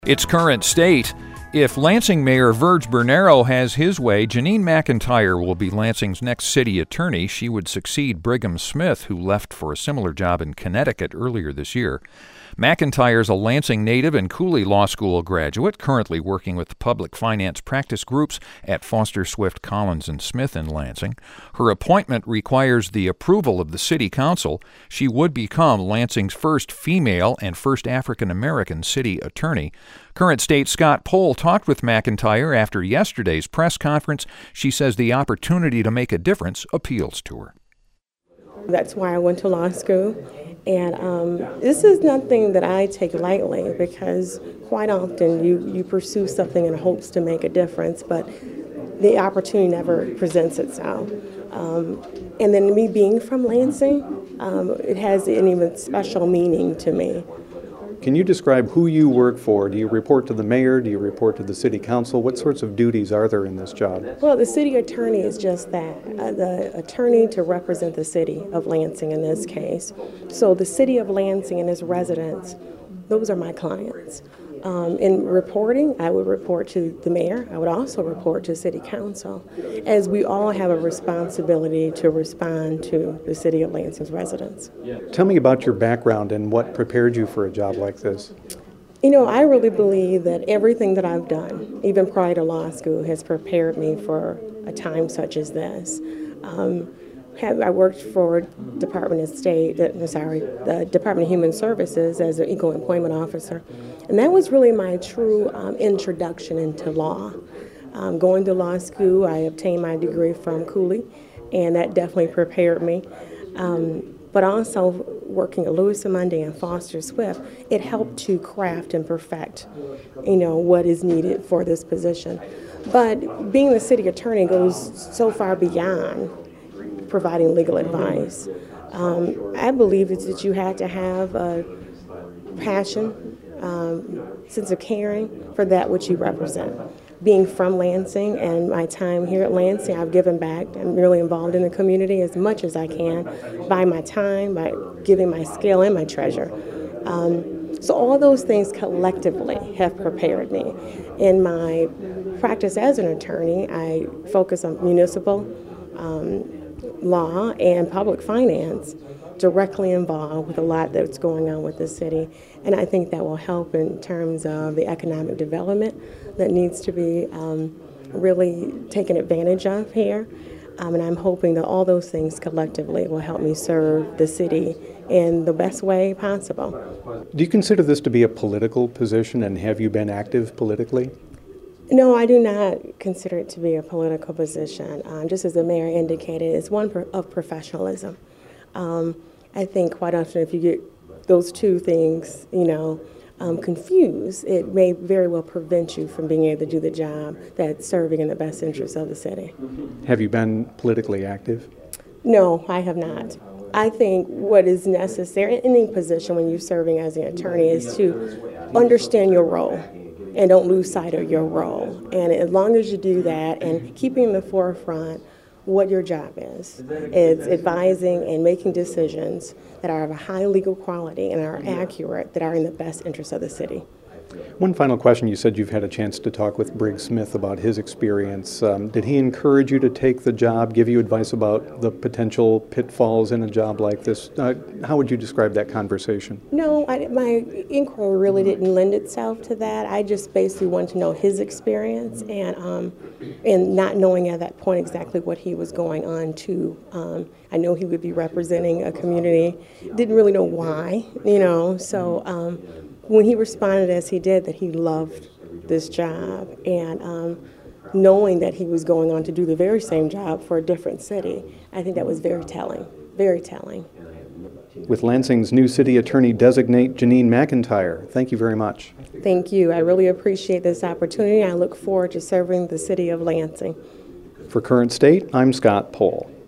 Its current state. If Lansing Mayor Verge Bernero has his way, Janine McIntyre will be Lansing's next city attorney. She would succeed Brigham Smith, who left for a similar job in Connecticut earlier this year. McIntyre's a Lansing native and Cooley Law School graduate, currently working with the public finance practice groups at Foster Swift Collins and Smith in Lansing. Her appointment requires the approval of the city council. She would become Lansing's first female and first African-American city attorney. Current State Scott Pohl talked with McIntyre after yesterday's press conference. She says the opportunity to make a difference appeals to her. That's why I went to law school. And this is nothing that I take lightly, because quite often you pursue something in hopes to make a difference, but the opportunity never presents itself. And then me being from Lansing, it has an even special meaning to me. Can you describe who you work for? Do you report to the mayor? Do you report to the city council? What sorts of duties are there in this job? Well, the city attorney is just that, the attorney to represent the city of Lansing in this case. So the city of Lansing and its residents, those are my clients. In reporting, I would report to the mayor. I would also report to city council, as we all have a responsibility to respond to the city of Lansing's residents. Tell me about your background and what prepared you for a job like this. You know, I really believe that everything that I've done, even prior to law school, has prepared me for a time such as this. I worked for the Department of Human Services as an equal employment officer, and that was really my true introduction into law. Going to law school, I obtained my degree from Cooley, and that definitely prepared me. But also working at Lewis & Mundy and Foster Swift, it helped to craft and perfect, what is needed for this position. But being the city attorney goes so far beyond providing legal advice. I believe that you have to have a passion, sense of caring for that which you represent. Being from Lansing and my time here at Lansing, I've given back. I'm really involved in the community as much as I can by my time, by giving my skill and my treasure. So all those things collectively have prepared me. In my practice as an attorney, I focus on municipal law and public finance, directly involved with a lot that's going on with the city. And I think that will help in terms of the economic development that needs to be really taken advantage of here. And I'm hoping that all those things collectively will help me serve the city in the best way possible. Do you consider this to be a political position, and have you been active politically? No, I do not consider it to be a political position. Just as the mayor indicated, it's one of professionalism. I think quite often if you get those two things, confused, it may very well prevent you from being able to do the job that's serving in the best interest of the city. Have you been politically active? No, I have not. I think what is necessary in any position when you're serving as an attorney is to understand your role and don't lose sight of your role. And as long as you do that and keeping in the forefront what your job is, it's advising and making decisions that are of a high legal quality and are accurate, that are in the best interest of the city. One final question. You said you've had a chance to talk with Brigg Smith about his experience. Did he encourage you to take the job, give you advice about the potential pitfalls in a job like this? How would you describe that conversation? No, my inquiry really didn't lend itself to that. I just basically wanted to know his experience, and not knowing at that point exactly what he was going on to. I know he would be representing a community, didn't really know why, so when he responded as he did, that he loved this job, and knowing that he was going on to do the very same job for a different city, I think that was very telling, very telling. With Lansing's new city attorney designate, Janine McIntyre, thank you very much. Thank you. I really appreciate this opportunity. I look forward to serving the city of Lansing. For Current State, I'm Scott Pohl.